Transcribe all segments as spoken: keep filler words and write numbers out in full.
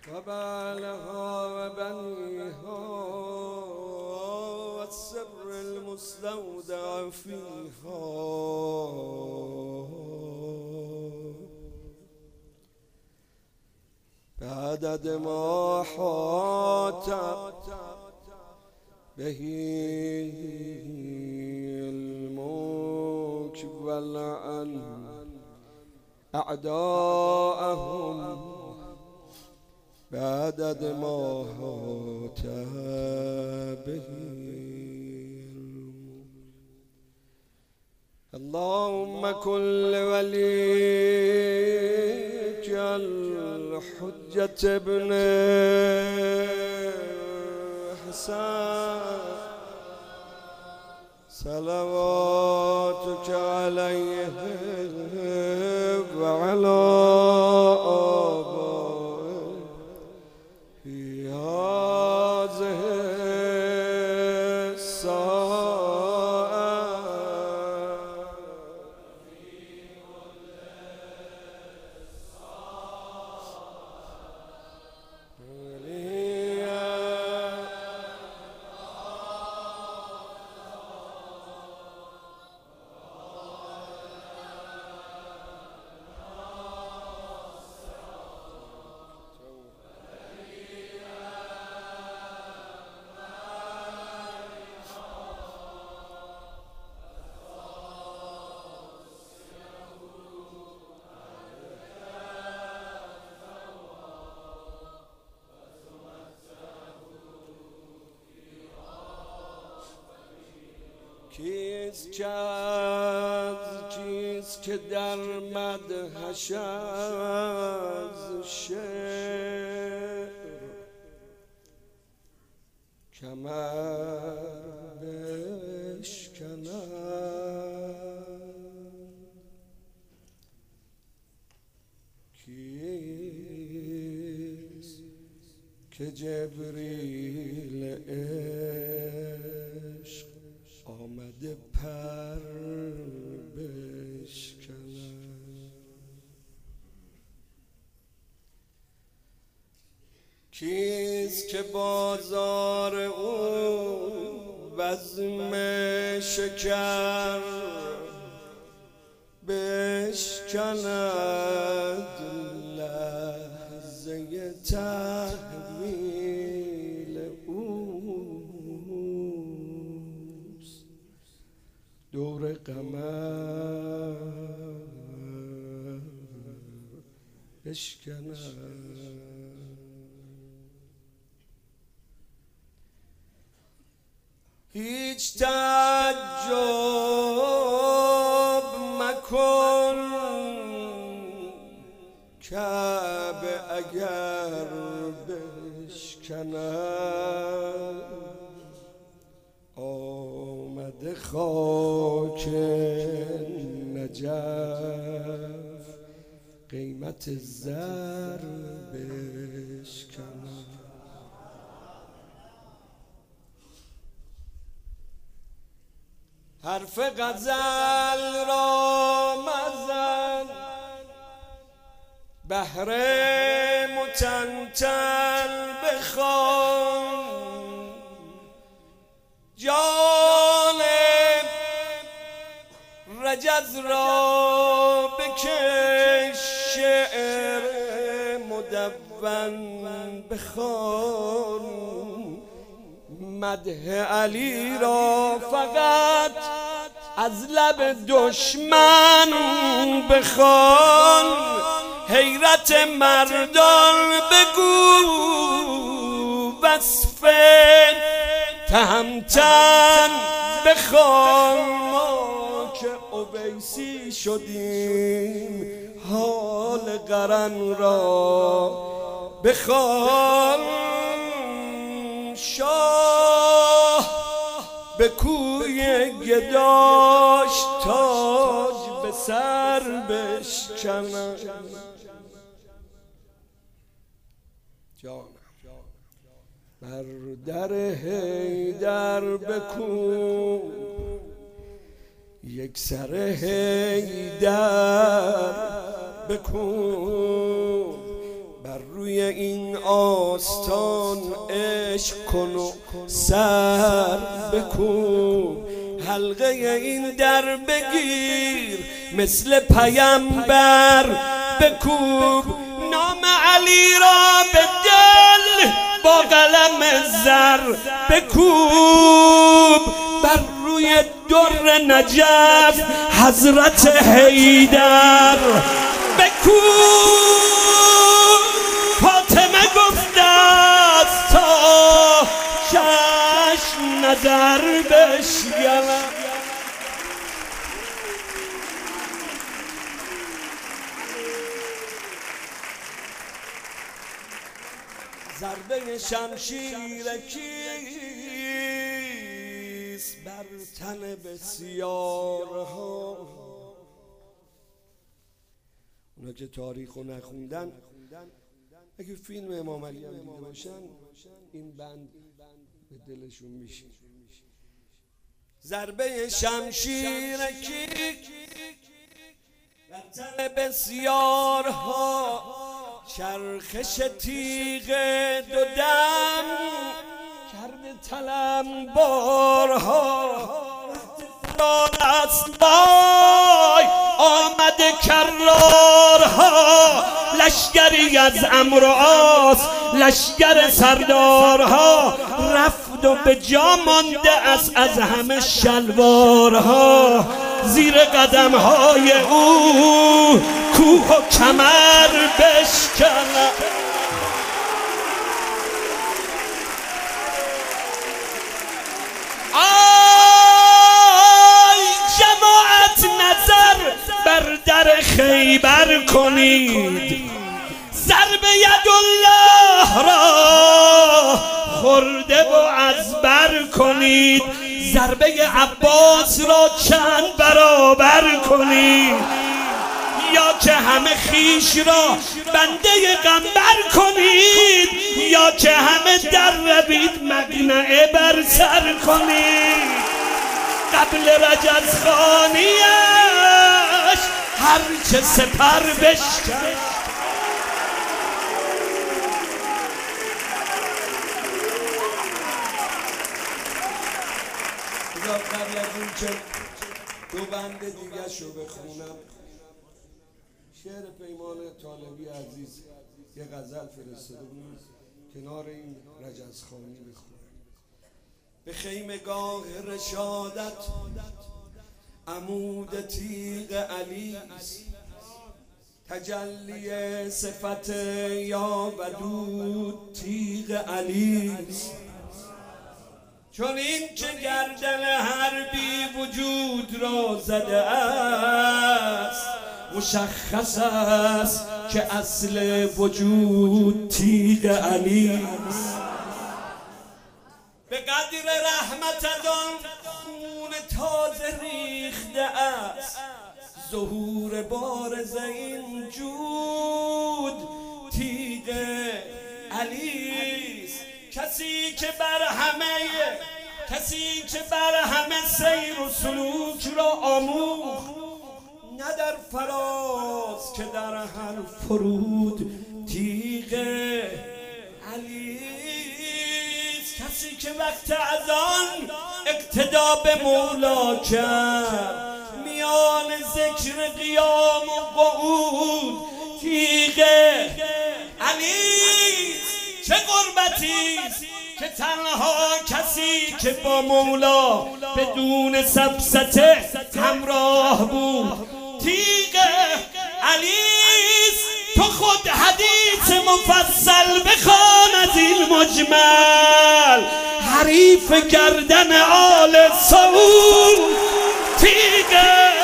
و بعلها و بنیها و السر المستودع فیها بعدد ما حاط به الملك ولعن أعداءهم بعدد ما حاط به. اللهم كن لوليك الحجة ابن حسن صلواتك عليه وعلى آبائه في هذه الساعة کیست که از کیست که در مدحش از شعر کمر بشکند؟ کیست که جبریل عشق آمده پر بشکند؟ کیست که بازار او بزم شکر بشکند؟ لحظه تحویل اوست دور قمر بشکند. هیچ تعجب مکن کعبه اگر بشکند. آمده خاک نجف قیمت زر بشکند. حرف غزل را مزن بهر متنتن بخوان. جانب رجز را بکش شعر مدون بخوان. مدح علی را فقط از لب دشمن بخوان. حیرت مردان بگو وصف تهمتن بخوان. ما که اویسی شدیم حال قرن را بخوان. شاه به کوی گداش تاج به سر بشکند. جانم بر در حیدر بکوب یک سر حیدر بکوب بر روی این آستان عشق کن و سر بکوب، حلقه این در بگیر مثل پیمبر بکوب، نام علی را به دل با قلم زر بکوب، بر روی در نجف حضرت حیدر بکوب. فاطمه گفته است تا چشم نظر بشکنم، ضربه شمشیر کیست بر تن بسیارها. اونا که تاریخو نخوندن اگه فیلم امام علی هم دیده باشن این بند به دلشون میشه. ضربه شمشیر کیست بر تن بسیارها، چرخش تیغ دو دم کرده تلم بارها، است بای آمده کرارها، لشگری از عمرو و عاص لشگر سردارها، رفت و به جا مانده است از همه شلوارها، زیر قدم های او کوه و کمر بشکنم. آی جماعت نظر بر در خیبر کنید، ضرب یدالله را خورده و از بر کنید، ضربه عباس را چند برابر کنید، یا که همه خیش را بنده قنبر کنید، یا که همه در روید مقنعه بر سر کنید. قبل رجزخانیش هرچه سپر بشکن. قبل از این که دو بند دیگه شو بخونم، شعر پیمان طالبی عزیز یه غزل فرستاده بود کنار این رجزخانی بخونم. به خیمگاه رشادت عمود تیغ علیست، تجلی صفت یا ودود تیغ علیست، چون این که گردن هر بی وجود را زده است، مشخص است که اصل وجود تیغ علی است. به قدر رحمت از آن خون تازه ریخته است، ظهور بارز این جود تیغ علی است. کسی که بر همه کسی که بر همه سیر و سلوک را آموخت، نه در فراز که در هر فرود تیغ علی است. کسی که وقت از آن اقتدا به مولا کرد، میان ذکر قیام و قعود تیغ علی است. چه غربتی است که تنها کسی که با مولا بدون سبسته همراه بود تیغ علی است. تو خود حدیث مفصل بخوان از این مجمل، حریف گردن آل سعود تیغ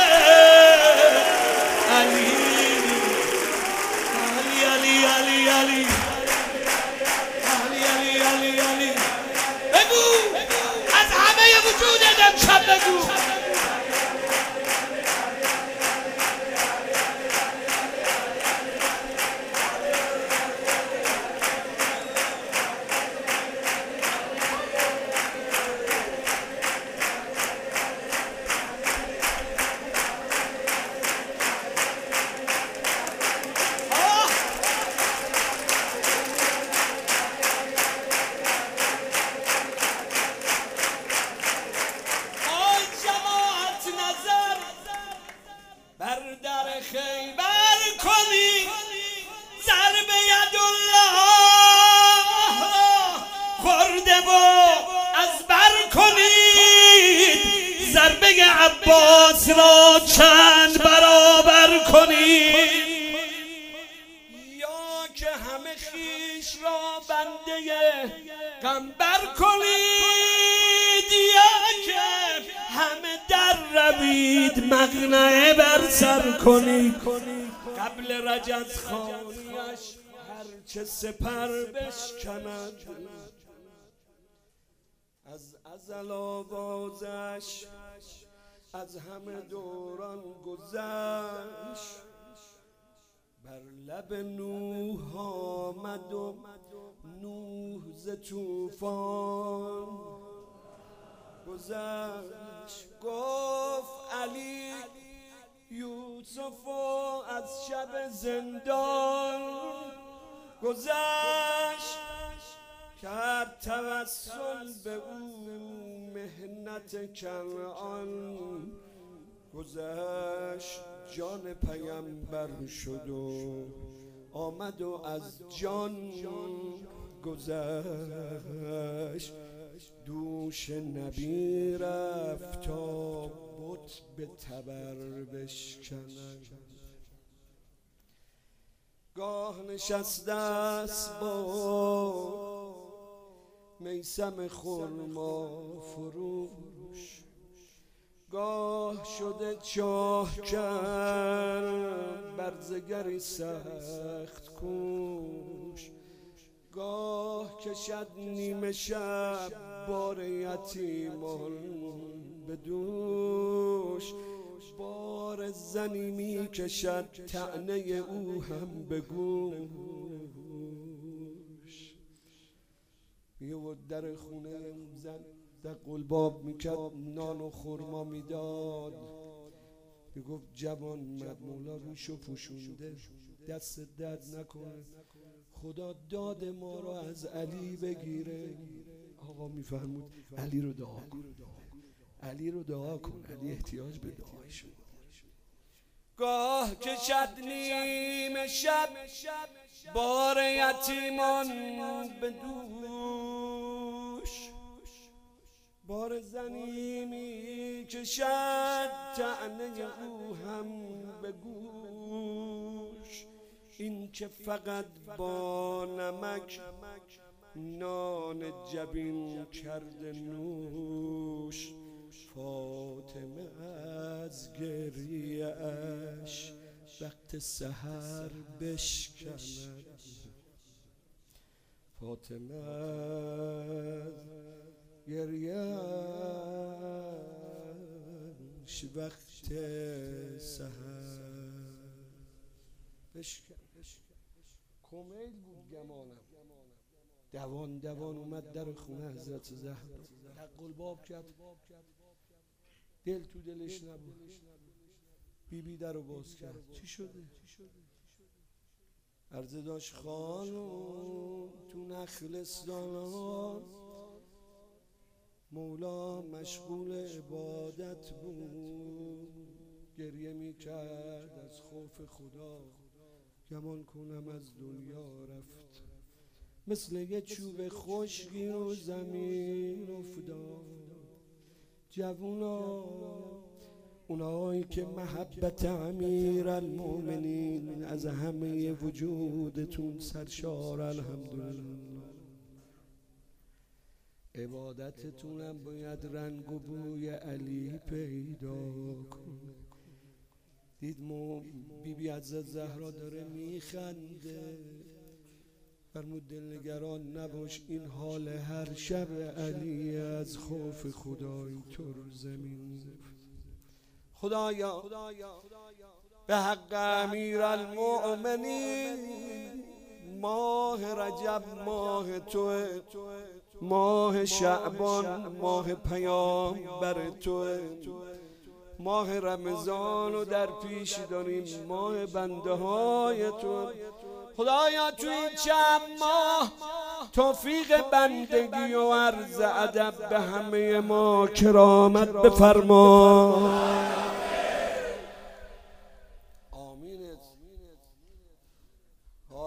علی علی علی علی علی. بگو از همه وجودت امشب بگو خیبر کنی ضربه یدالله خورده و از بر کنید ضربه عباس را چند برابر کنید یا که همه خیش را بنده قنبر کنید یا که همه در روید مقنعه بر سر کنید قبل رجز خانیش هرچه سپر بشکند از ازل آغازش از همه دوران گذشت بر لب نوح آمد و نوح ز طوفان گذشت گفت علی یوسف از شب زندان گذشت کرد توسل به او مهنت کنعان گذشت جان پیامبر شد و آمد و از جان گذشت دوش نبی رفت تا بت به تبر بشکند گاه نشسته است با میسم خرما فروش گاه شده چاه کرد برزگری سخت کوش گاه کشد نیمه شب بار یتیمان به دوش بار زنی می کشد طعنه او هم به گوش میورد در خونه زن دق الباب میکرد نان و خرما میداد میگفت جوان مد مولا روشو پوشونده دست درد نکنه خدا داد ما رو از علی بگیره آقا میفرمود علی رو دعا کن علی رو دعا کن علی احتیاج به دعای شما گاه کشد نیمه شب بار یتیمان به دوش بار زنی می کشد طعنه او هم به گوش این که فقط با نمک نان جبین کرده نوش فاطمه از گریه اش وقت سحر بشکند فاطمه از گریه اش وقت سحر بشکند کمیل بود گمانم دوان دوان اومد در خونه حضرت زهرا دق الباب کرد دل تو دلش نبود بی بی در رو باز کرد چی شده؟ عرضه داشت خانم تو نخلستان مولا مشغول عبادت بود گریه می کرد از خوف خدا گمان کنم از دنیا رفت مثل یه چوب خشکی و زمین افتاد جوونا اونایی که محبت امیر المؤمنین از همه وجودتون سرشار الحمدلله عبادتتونم باید رنگ و بوی علی پیدا کنه دید مو بی بی حضرت زهرا داره میخنده فرمود دلنگران نباش این حال هر شب علی از خوف خدا اینطور زمین خدایا به حق امیر المؤمنین ماه رجب ماه توه ماه شعبان ماه پیامبر توه ماه رمضان رو در پیش داریم ماه بنده های تو خدایا تو این چند ماه توفیق بندگی و عرض ادب به همه ما کرامت بفرما.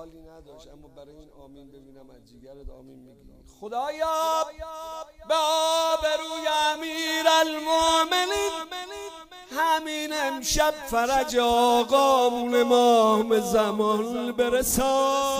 حالی نداشت، اما برای این آمین ببینم از جیگرت آمین میگی. خدایا به آبروی امیرالمومنین همین امشب فرج آقامون امام زمان برسان.